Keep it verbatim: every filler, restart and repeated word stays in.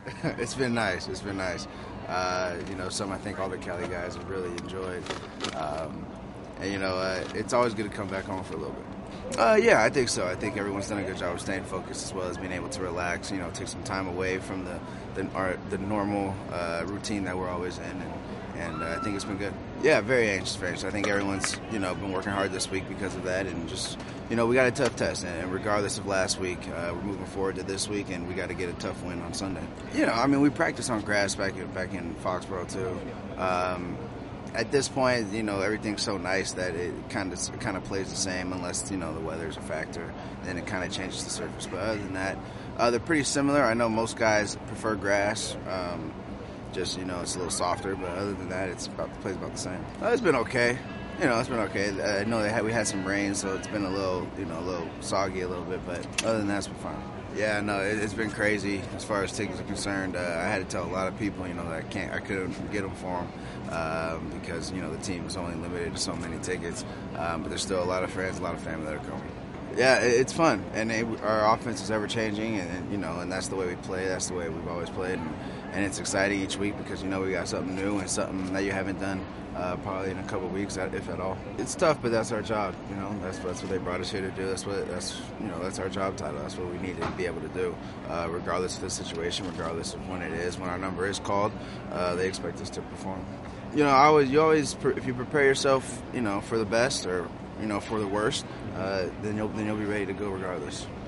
It's been nice. It's been nice. Uh, you know, some I think all the Cali guys have really enjoyed. Um, and, you know, uh, it's always good to come back home for a little bit. Uh, yeah, I think so. I think everyone's done a good job of staying focused as well as being able to relax, you know, take some time away from the the, our, the normal uh, routine that we're always in. And, and uh, I think it's been good. Yeah, very anxious, very anxious. I think everyone's, you know, been working hard this week because of that, and just, you know, we got a tough test, and regardless of last week, uh, we're moving forward to this week, and we got to get a tough win on Sunday. You know, I mean, we practice on grass back in back in Foxborough too. Um, at this point, you know, everything's so nice that it kind of kind of plays the same, unless, you know, the weather's a factor. Then it kind of changes the surface. But other than that, uh, they're pretty similar. I know most guys prefer grass. Um, Just, you know, it's a little softer, but other than that, it's about the plays about the same. Uh, it's been okay. You know, it's been okay. I know they had, we had some rain, so it's been a little, you know, a little soggy a little bit, but other than that, it's been fine. Yeah, no, it, it's been crazy as far as tickets are concerned. Uh, I had to tell a lot of people, you know, that I can't, I couldn't get them for them um, because, you know, the team is only limited to so many tickets. Um, but there's still a lot of friends, a lot of family that are coming. Yeah, it's fun, and it, our offense is ever changing, and, and you know, and that's the way we play. That's the way we've always played, and, and it's exciting each week because, you know, we got something new and something that you haven't done uh, probably in a couple of weeks, if at all. It's tough, but that's our job. You know, that's that's what they brought us here to do. That's what that's you know that's our job title. That's what we need to be able to do, uh, regardless of the situation, regardless of when it is. When our number is called, uh, they expect us to perform. You know, I always you always if you prepare yourself, you know, for the best or, you know, for the worst, uh, then you'll then you'll be ready to go regardless.